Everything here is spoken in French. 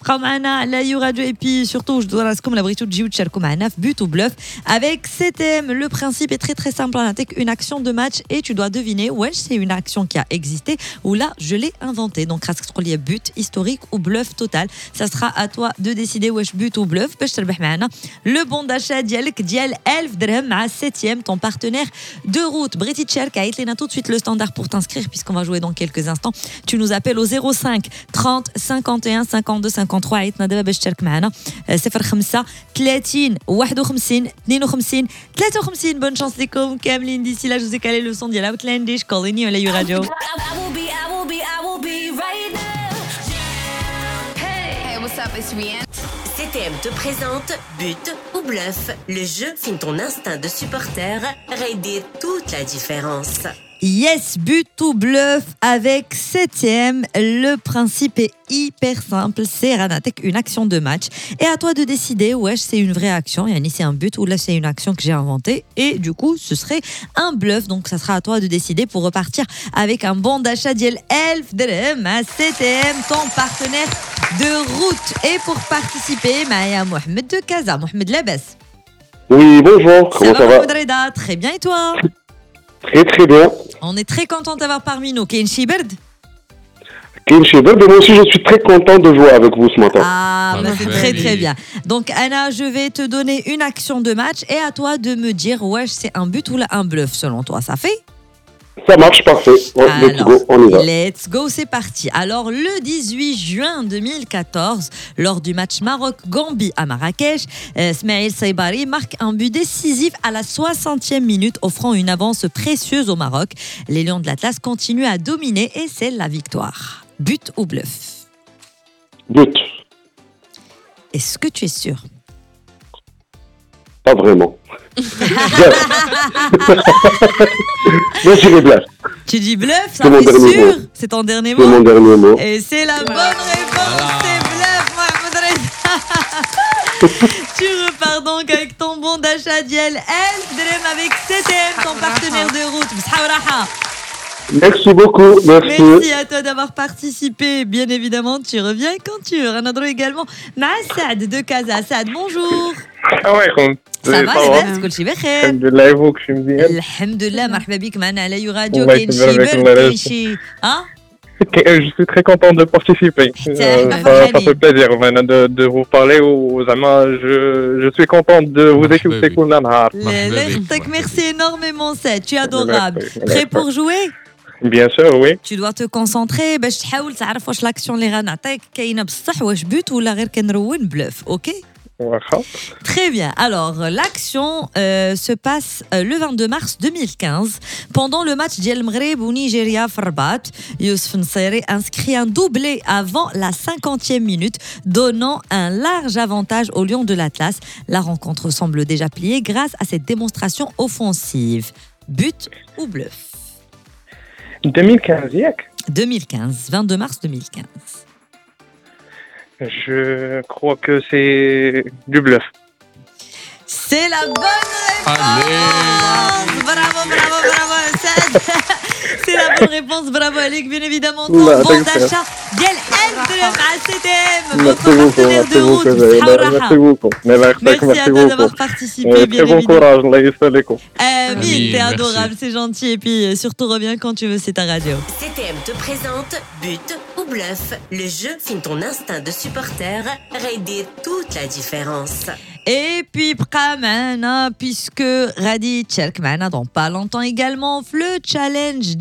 بقاو معنا على يو راديو et puis surtout je dois راسكم لا بغيتو تجيو تشاركوا معنا في but ou bluff avec CTM. Le principe est très très simple, on attaque une action de match et tu dois deviner ouais c'est une action qui a existé ou là je l'ai inventée. Donc راسك تقول لي but historique ou bluff total. Ça sera à toi de décider واش but ou bluff باش تربح معنا le bon d'achat ديالك ديال 1000 درهم مع 7e ton partenaire de route. بغيتي تشارك عيط لنا tout de suite le standard pour t'inscrire puisqu'on va jouer dans quelques instants. Tu nous appelles au 05 30 51 52 53. عيطنا دابا باش تشارك معنا 05 30 51 52 53. Bonne chance لكم كاملين. D'ici là je vous ai calé le son ديال Outlandish Calling You على يو راديو. I will be right now. Hey, what's up, it's Rihanna. CTM te présente But ou Bluff. Le jeu filme ton instinct de supporter, rédire toute la différence. Yes, but ou bluff avec 7e. Le principe est hyper simple. C'est Ranatek, une action de match. Et à toi de décider, wesh, c'est une vraie action. Yani, c'est un but ou là, c'est une action que j'ai inventée. Et du coup, ce serait un bluff. Donc, ça sera à toi de décider pour repartir avec un bon d'achat d'Yel Elf Drem à 7e, ton partenaire de route. Et pour participer, Maya Mohamed de Casa. Mohamed Labas. Oui, bonjour, comment ça va? Mohamed Reda, très bien. Et toi? Très très bien. On est très content d'avoir parmi nous. Kain Shiberd. Kim Sheberd, et moi aussi je suis très content de jouer avec vous ce matin. Ah, bah c'est très très bien. Donc Anna, je vais te donner une action de match et à toi de me dire ouais, c'est un but ou un bluff selon toi. Ça fait? Ça marche, parfait. Ouais, let's go, on y va. Let's go, c'est parti. Alors, le 18 juin 2014, lors du match Maroc-Gambie à Marrakech, Smaïl Saibari marque un but décisif à la 60e minute, offrant une avance précieuse au Maroc. Les Lions de l'Atlas continuent à dominer et c'est la victoire. But ou bluff? But. Est-ce que tu es sûr? Pas vraiment. Moi je dirais bluff. Tu dis bluff, ça C'est mon fait dernier sûr? mot. C'est ton dernier C'est mon mot? dernier mot. Et c'est la bonne réponse, c'est bluff, Mohamed Reza. Tu repars donc avec ton bon d'achat d'Yel El Drem avec CTM, ton partenaire de route. Bshaouraha. Merci beaucoup, merci. Merci à toi d'avoir participé. Bien évidemment, tu reviens quand tu veux. On a également Saad de Casa. Saad, bonjour. عليكم Ça va, لاباس كل شيء بخير؟ الحمد لله يفوق شي مزيان الحمد لله. مرحبا بك معنا على يو راديو. الله كاين شي يسلمك، الله برد، كاين يرزقك. شي Je suis très content de participer. Ça fait plaisir de vous parler. Je suis content de vous écouter كل نهار. Merci énormément, Saad. Tu es adorable. Prêt pour jouer? Bien sûr, oui. Tu dois te concentrer باش تحاول تعرف واش لاكسيون اللي غنعطيك كاينه بصح واش بوت ولا غير كنرون بلوف. اوكي. واخا. Très bien. Alors, l'action se passe le 22 mars 2015. Pendant le match d'El Maghreb ou Nigeria Farbat, Youssef Nseri inscrit un doublé avant la 50e minute, donnant un large avantage aux Lions de l'Atlas. La rencontre semble déjà pliée grâce à cette démonstration offensive. But ou bluff? 2015 ياك 2015, 22 mars 2015. Je crois que c'est du bluff. C'est la bonne réponse. Bravo, bravo, bravo, Saad. C'est la bonne réponse. Bravo, Alec. Bien évidemment, ton bon d'achat. Diel El Drem à CTM, votre partenaire de route. Merci beaucoup. Merci à toi d'avoir participé. Bien Très bon évidemment. courage. الله يسلمكم. Amin, t'es merci. adorable, c'est gentil. Et puis surtout, reviens quand tu veux, c'est ta radio. CTM te présente But ou Bluff. Le jeu filme ton instinct de supporter, rédire toute la différence. Et puis بقى معنا puisque غادي تشارك معنا dans pas longtemps également في le challenge